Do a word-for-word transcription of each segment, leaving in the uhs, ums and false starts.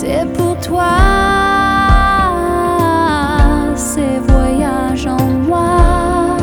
c'est pour toi, ces voyages en moi,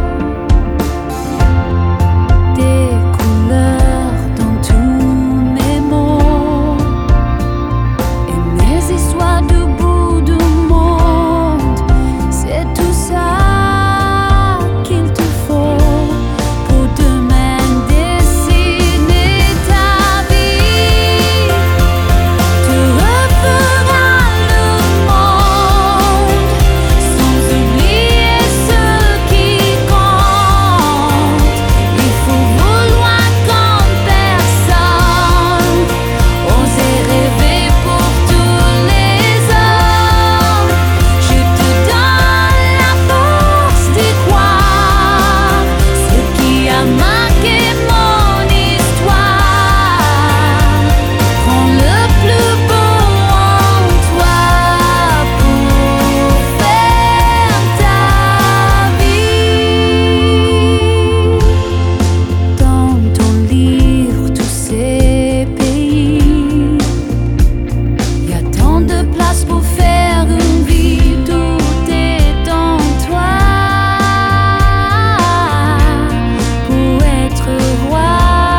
des couleurs dans tous mes mots et mes histoires du bout du monde. C'est tout ça qu'il te faut pour demain dessiner ta vie. Tu referas le monde sans oublier ce qui compte. Il faut vouloir comme personne, oser rêver pour tous les hommes. Je te donne la force d'y croire, ce qui a marqué mon histoire. Prends le plus beau en toi pour faire ta vie. Dans ton livre, tous ces pays, y a tant de place pour faire une vie. Tout est en toi pour être roi.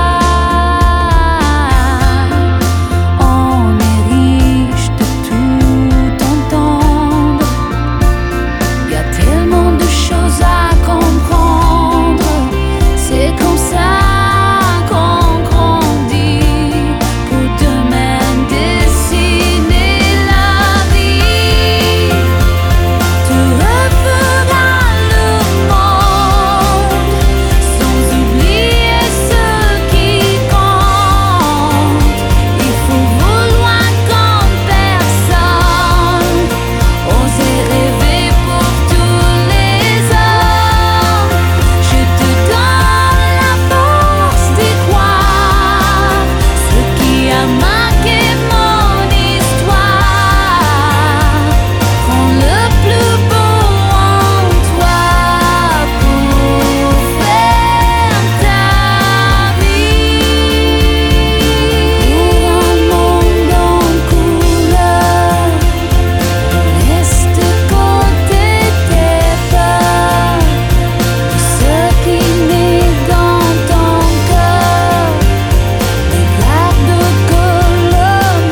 On est riche de tout entendre. Y a tellement de choses à comprendre. C'est comme ça qu'on grandit pour demain dessiner la vie. Tu referas le monde sans oublier ce qui compte. Il faut vouloir comme personne, oser rêver pour tous les hommes. Je te donne la force d'y croire, ce qui a marqué mon histoire. Prends le plus beau en toi pour faire ta vie. Pour un monde en couleur, laisse de côté tes peurs, tout ce qui naît dans ton cœur, mais garde que le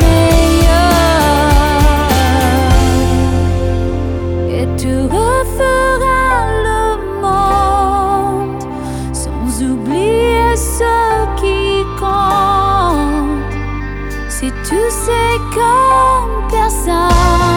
meilleur. Et tu referas le monde sans oublier ce qui compte. Si tu sais comme personne.